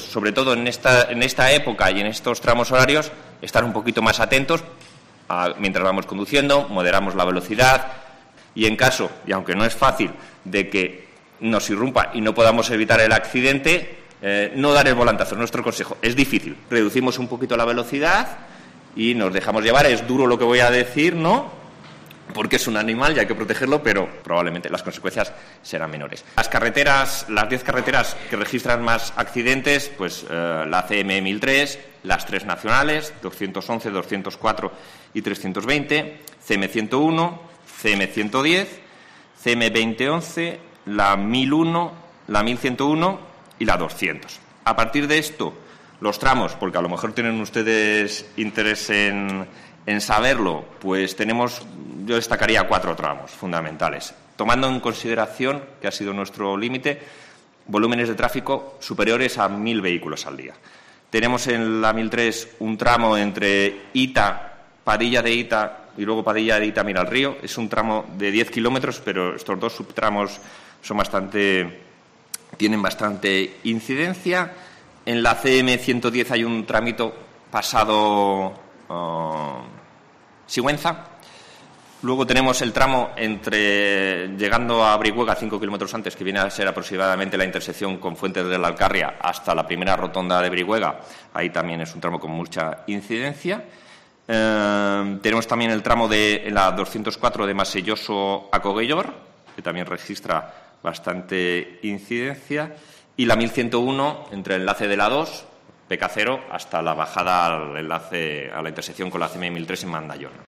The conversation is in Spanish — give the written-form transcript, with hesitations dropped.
sobre todo en esta época y en estos tramos horarios, estar un poquito más atentos mientras vamos conduciendo, moderamos la velocidad y en caso, y aunque no es fácil, de que nos irrumpa y no podamos evitar el accidente, no dar el volantazo. Nuestro consejo es difícil. Reducimos un poquito la velocidad y nos dejamos llevar. Es duro lo que voy a decir, ¿no? Porque es un animal y hay que protegerlo, pero probablemente las consecuencias serán menores. Las 10 carreteras que registran más accidentes, pues la CM 1003, las 3 nacionales, 211, 204 y 320, CM 101, CM 110, CM 2011, la 1001, la 1101 y la 200. A partir de esto, los tramos, porque a lo mejor tienen ustedes interés en saberlo, pues yo destacaría 4 tramos fundamentales, tomando en consideración, que ha sido nuestro límite, volúmenes de tráfico superiores a 1.000 vehículos al día. Tenemos en la 1003 un tramo entre Padilla de Ita y luego Padilla de Ita Mira al Río. Es un tramo de 10 kilómetros, pero estos 2 subtramos tienen bastante incidencia. En la CM 110 hay un tramito pasado Sigüenza. Luego tenemos el tramo llegando a Brihuega 5 kilómetros antes, que viene a ser aproximadamente la intersección con Fuentes de la Alcarria hasta la primera rotonda de Brihuega. Ahí también es un tramo con mucha incidencia. Tenemos también el tramo en la 204 de Maselloso a Coguellor, que también registra bastante incidencia. Y la 1101 entre el enlace de la 2, PK0, hasta la bajada al enlace a la intersección con la CM 1003 en Mandallón.